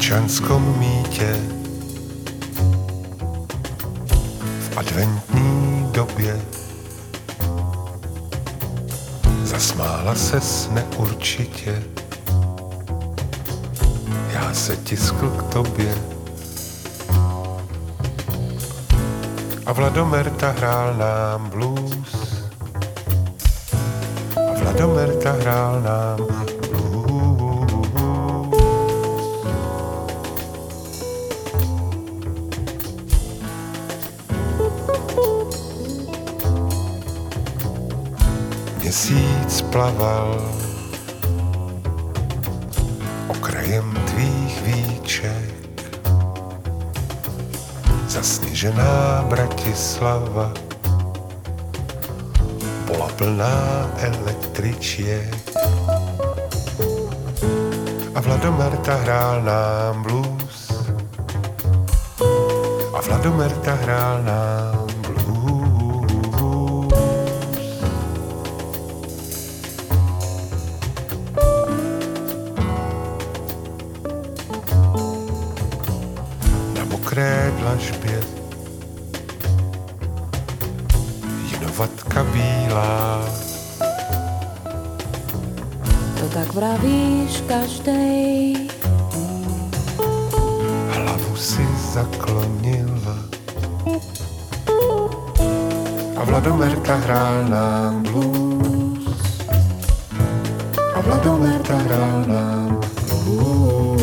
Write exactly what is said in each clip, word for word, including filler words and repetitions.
občanskom mítě v adventní době zasmála ses neurčitě, já se tiskl k tobě a Vladomerta hrál nám blues a Vladomerta hrál nám blues. Měsíc plaval okrajem tvých víček, zasněžená Bratislava byla plná električek a Vladomerta hrál nám blues a Vladomerta hrál nám blues. Mokré dlažbě jinovatka bílá, to tak vravíš každej, hlavu si zaklonila a Vladomerta hrál nám blues a Vladomerta hrál nám blues.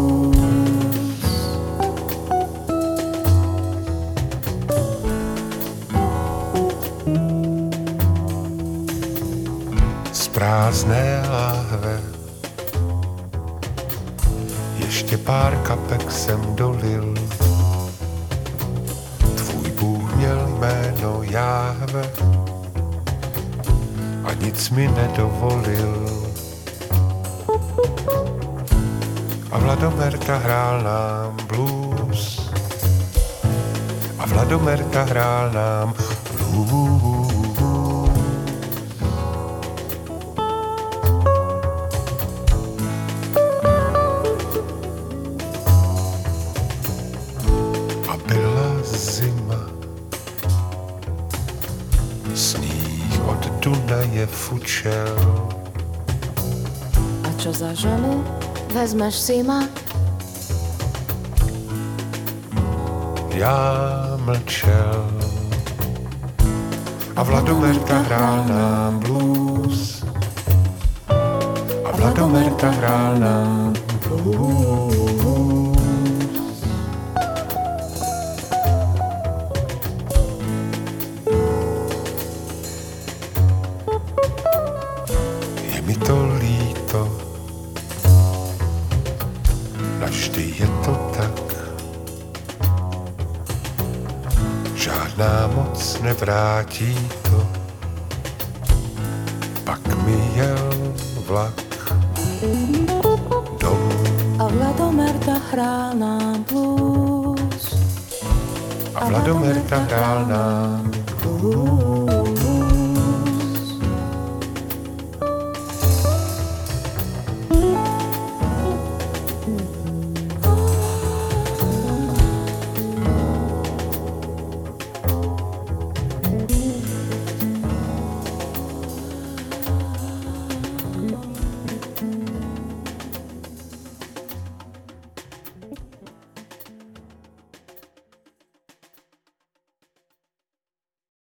Prázdné láhve ještě pár kapek jsem dolil, tvůj Bůh měl jméno Jáhve a nic mi nedovolil a Vladomerta hrál nám blues a Vladomerta hrál nám blues. Zima, sníh od Dunaje fučel. A čo za ženu vezmeš si ma? Já mlčel a Vladomerta hrál nám blues a Vladomerta hrál nám blues. Mi to líto, navždy je to tak, žádná moc nevrátí to, pak mi jel vlak domů a Vladomerta hrál nám blues a Vladomerta hrál nám blues.